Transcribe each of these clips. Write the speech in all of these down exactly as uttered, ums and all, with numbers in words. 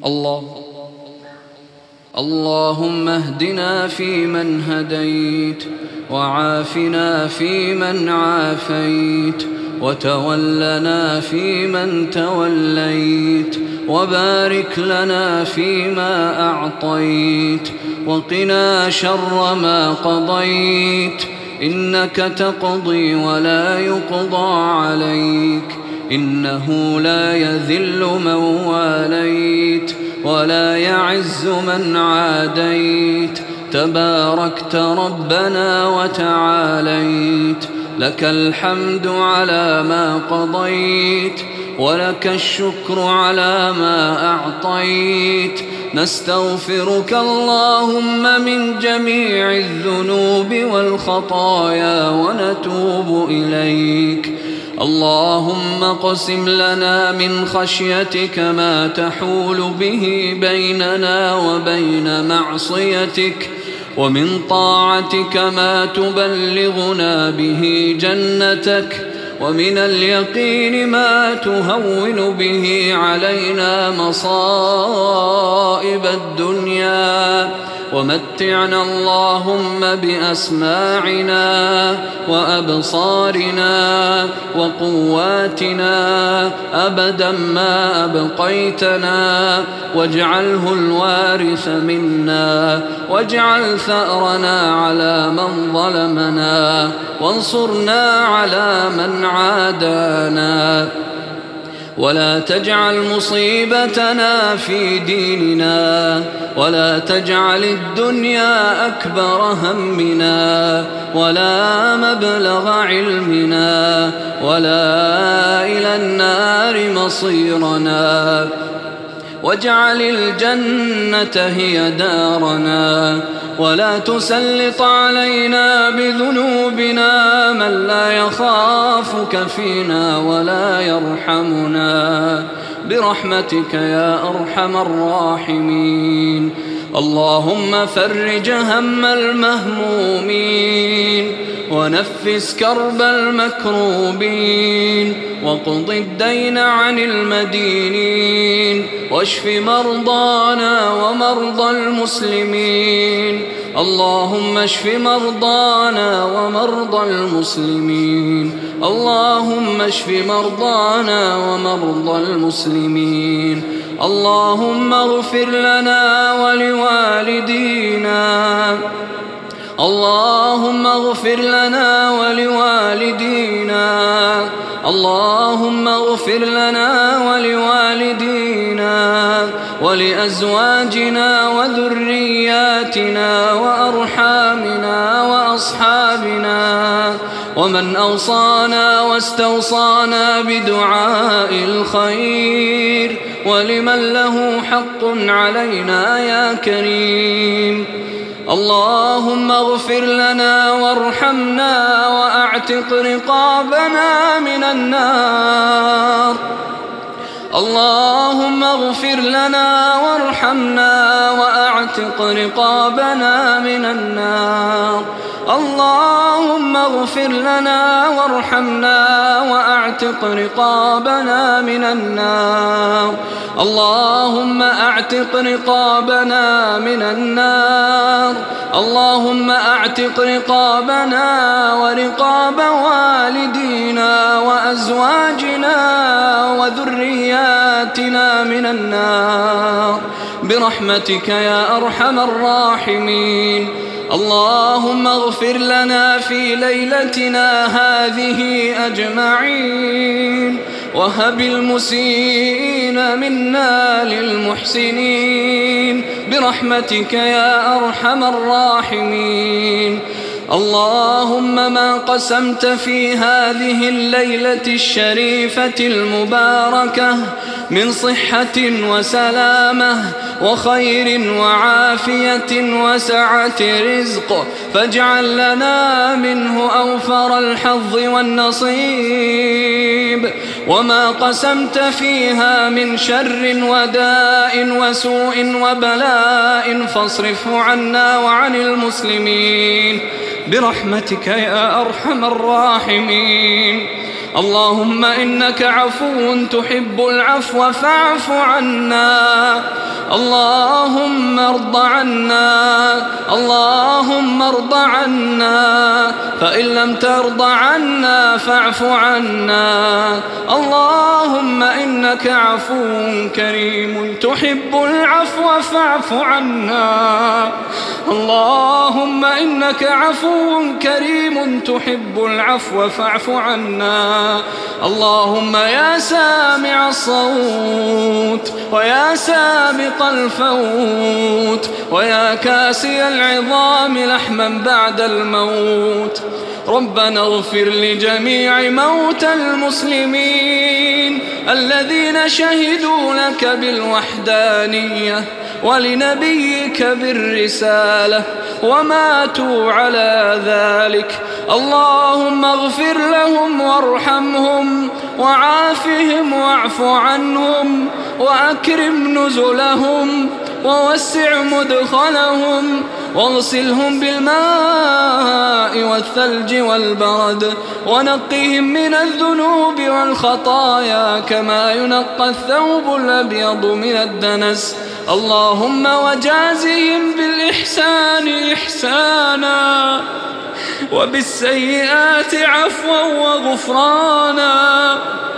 الله اللهم اهدنا فيمن هديت، وعافنا فيمن عافيت، وتولنا فيمن توليت، وبارك لنا فيما أعطيت، وقنا شر ما قضيت، إنك تقضي ولا يقضى عليك، إنه لا يذل من واليت ولا يعز من عاديت، تباركت ربنا وتعاليت، لك الحمد على ما قضيت، ولك الشكر على ما أعطيت، نستغفرك اللهم من جميع الذنوب والخطايا ونتوب إليك. اللهم اقسم لنا من خشيتك ما تحول به بيننا وبين معصيتك، ومن طاعتك ما تبلغنا به جنتك، ومن اليقين ما تهون به علينا مصائب الدنيا، ومتعنا اللهم بأسماعنا وأبصارنا وقواتنا أبدا ما أبقيتنا، واجعله الوارث منا، واجعل ثأرنا على من ظلمنا، وانصرنا على من عادانا، ولا تجعل مصيبتنا في ديننا، ولا تجعل الدنيا أكبر همنا، ولا مبلغ علمنا، ولا إلى النار مصيرنا، واجعل الجنة هي دارنا، ولا تسلط علينا بذنوبنا من لا يخافك فينا ولا يرحمنا، برحمتك يا أرحم الراحمين. اللهم فرج هم المهمومين، ونفس كرب المكروبين، وقض الدين عن المدينين، واشف مرضانا ومرضى المسلمين. اللهم اشف مرضانا ومرضى المسلمين، اللهم اشف مرضانا ومرضى المسلمين. اللهم اغفر لنا ولوالدينا، اللهم اغفر لنا ولوالدينا، اللهم اغفر لنا ولوالدينا ولأزواجنا وذرياتنا وأرحامنا وأصحابنا، ومن أوصانا واستوصانا بدعاء الخير، ولمن له حق علينا يا كريم. اللهم اغفر لنا وارحمنا وأعتق رقابنا من النار. اللهم اغفر لنا وارحمنا وأعتق رقابنا من النار. اللهم اغفر لنا وارحمنا وأعتق رقابنا من النار. اللهم أعتق رقابنا من النار. اللهم أعتق رقابنا ورقاب والدينا وأزواجنا وذرياتنا من النار برحمتك يا أرحم الراحمين. اللهم اغفر لنا في ليلتنا هذه أجمعين، وهب المسيئين منا للمحسنين برحمتك يا أرحم الراحمين. اللهم ما قسمت في هذه الليلة الشريفة المباركة من صحة وسلامة وخير وعافية وسعة رزق، فاجعل لنا منه أوفر الحظ والنصيب. وما قسمت فيها من شر وداء وسوء وبلاء فاصرفه عنا وعن المسلمين برحمتك يا أرحم الراحمين. اللهم إنك عفو تحب العفو فاعف عنا. اللهم ارض عنا اللهم ارض عنا فإن لم ترض عنا فاعف عنا اللهم إنك عفو كريم تحب العفو فاعف عنا اللهم إنك عفو كريم تحب العفو فاعف عنا اللهم يا سامع الصوت ويا سابق الفوت ويا كاسي العظام لحما بعد الموت ربنا اغفر لجميع موتى المسلمين الذين شهدوا لك بالوحدانية ولنبيك بالرسالة وماتوا على ذلك اللهم اغفر لهم وارحمهم وعافهم واعف عنهم وأكرم نزلهم ووسع مدخلهم واغسلهم بالماء والثلج والبرد ونقهم من الذنوب والخطايا كما ينقى الثوب الأبيض من الدنس اللهم وجازهم بالإحسان إحسانا وبالسيئات عفوا وغفرانا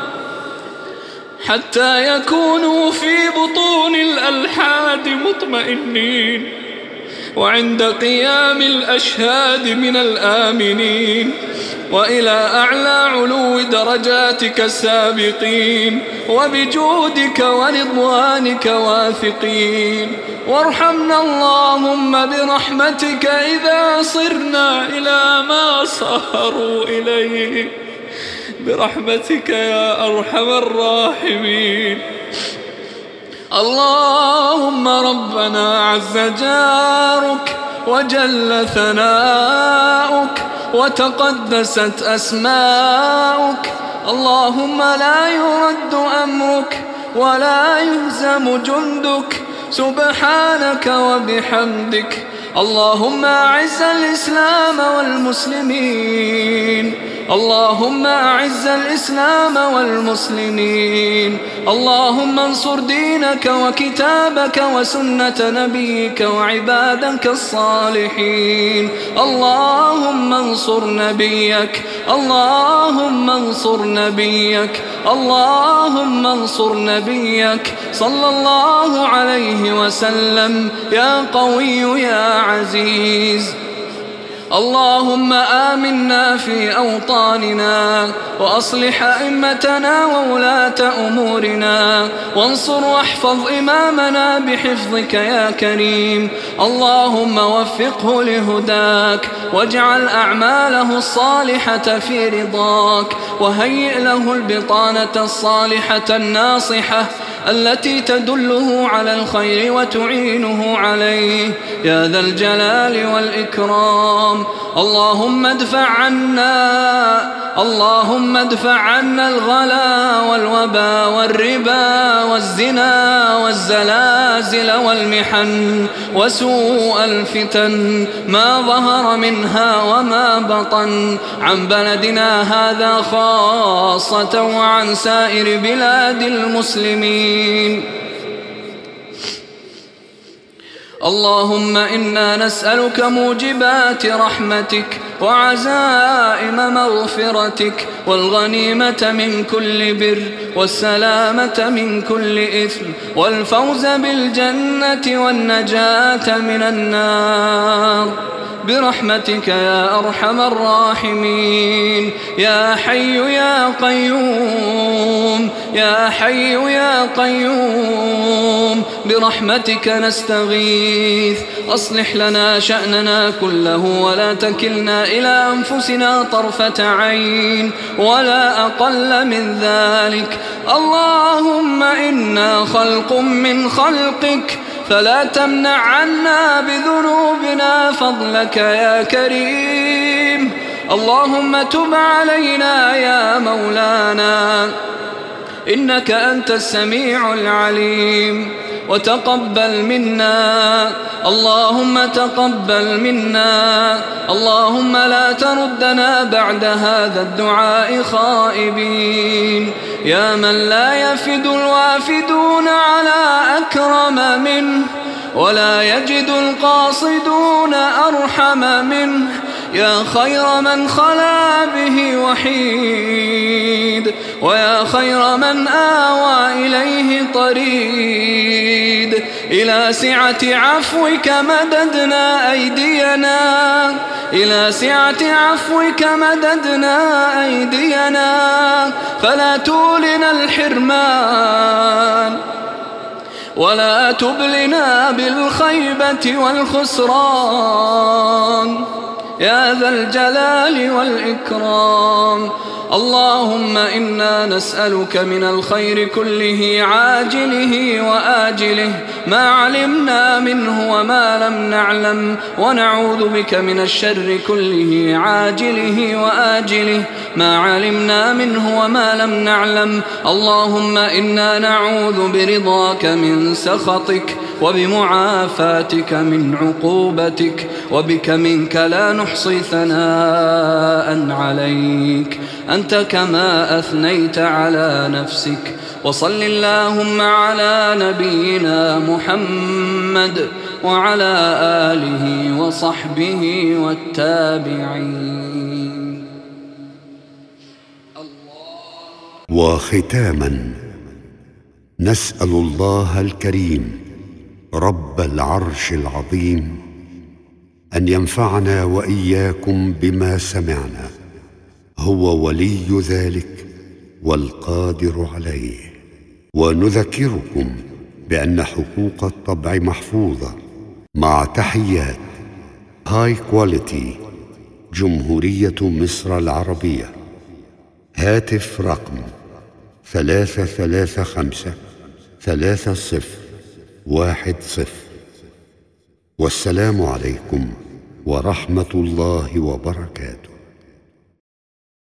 حتى يكونوا في بطون الألحاد مطمئنين وعند قيام الأشهاد من الآمنين وإلى أعلى علو درجاتك السابقين وبجودك ورضوانك واثقين وارحمنا اللهم برحمتك إذا صرنا إلى ما صاروا إليه برحمتك يا أرحم الراحمين اللهم ربنا عز جارك وجل ثناؤك وتقدست أسماؤك اللهم لا يرد أمرك ولا يهزم جندك سبحانك وبحمدك اللهم أعز الإسلام والمسلمين اللهم أعز الإسلام والمسلمين اللهم انصر دينك وكتابك وسنة نبيك وعبادك الصالحين اللهم انصر نبيك اللهم انصر نبيك اللهم انصر نبيك صلى الله عليه وسلم يا قوي يا عزيز اللهم آمنا في أوطاننا وأصلح أئمتنا وولاة أمورنا وانصر واحفظ إمامنا بحفظك يا كريم اللهم وفقه لهداك واجعل أعماله الصالحة في رضاك وهيئ له البطانة الصالحة الناصحة التي تدله على الخير وتعينه عليه يا ذا الجلال والإكرام اللهم ادفع عنا اللهم ادفع عنا الغلا والوبا والربا والزنا والزلازل والمحن وسوء الفتن ما ظهر منها وما بطن عن بلدنا هذا خاصة وعن سائر بلاد المسلمين اللهم إنا نسألك موجبات رحمتك وعزائم مغفرتك والغنيمة من كل بر والسلامة من كل إثم والفوز بالجنة والنجاة من النار برحمتك يا أرحم الراحمين يا حي يا قيوم يا حي يا قيوم برحمتك نستغيث أصلح لنا شأننا كله ولا تكلنا إلى أنفسنا طرفة عين ولا أقل من ذلك اللهم إنا خلق من خلقك فلا تمنع عنا بذنوبنا فضلك يا كريم اللهم تب علينا يا مولانا إنك أنت السميع العليم وتقبل منا، اللهم تقبل منا، اللهم لا تردنا بعد هذا الدعاء خائبين. يا من لا يفد الوافدون على أكرم منه، ولا يجد القاصدون أرحم منه، يا خير من خلا به وحيد، ويا خير من آوى إليه طريد. إلى سعة عفوك مددنا أيدينا، إلى سعة عفوك مددنا أيدينا، فلا تولنا الحرمان ولا تبلنا بالخيبة والخسران، يا ذا الجلال والإكرام. اللهم إنا نسألك من الخير كله عاجله وآجله ما علمنا منه وما لم نعلم، ونعوذ بك من الشر كله عاجله وآجله ما علمنا منه وما لم نعلم. اللهم إنا نعوذ برضاك من سخطك، وبمعافاتك من عقوبتك، وبك منك لا نحصي ثناء عليك، أنت كما أثنيت على نفسك. وصل اللهم على نبينا محمد وعلى آله وصحبه والتابعين. وختاما نسأل الله الكريم رب العرش العظيم أن ينفعنا وإياكم بما سمعنا، هو ولي ذلك والقادر عليه. ونذكركم بأن حقوق الطبع محفوظة مع تحيات هاي كواليتي جمهورية مصر العربية. هاتف رقم ثلاثة ثلاثة خمسة ثلاثة صفر واحد صفر. والسلام عليكم ورحمة الله وبركاته.